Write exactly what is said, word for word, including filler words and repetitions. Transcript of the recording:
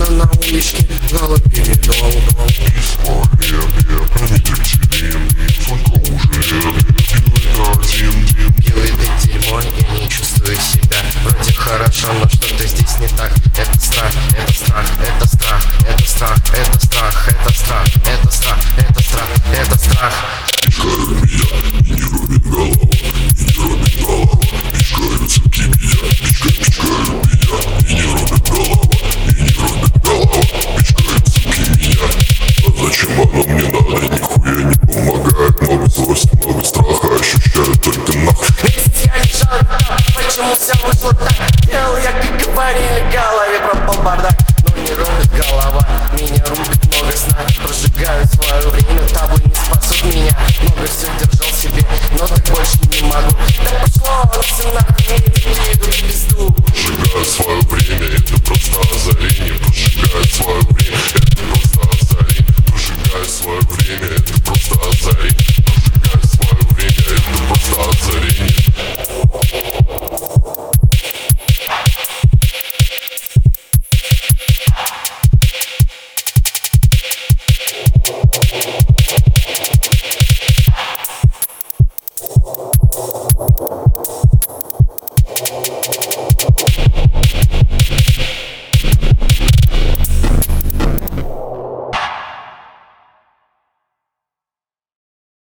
Прямо на уличке, голый передол. Пью это дерьмо и не чувствую себя. Вроде хорошо, но что-то здесь не так. Это страх, это страх, это страх, это страх, это страх, это страх, это страх, это страх, это страх. Пичкают меня, и не робит голова, и не робит голова. Пичкают суки меня, пичкают, пичкают меня, и не робит голова, и не робит голова. Пичкают суки меня. А зачем оно мне надо? Нихуя не помогает. Много злости, много страха, ощущаю только нахуй. Месяц я лежал там, почему все вышло так? Делал я, как говорили, в голове пропал бардак. Но не робит голова, меня рубит много сна. Прожигаю свое время, таблы не спасут меня. Много все держал себе, но так больше не могу. Да пошло оно все нахуй, не иду в пизду. Прожигаю свое время, это просто озарение. Прожигаю свое время, это просто озарение. Прожигаю свое время, это просто озарение. Прожигаю свое время, это просто озарение.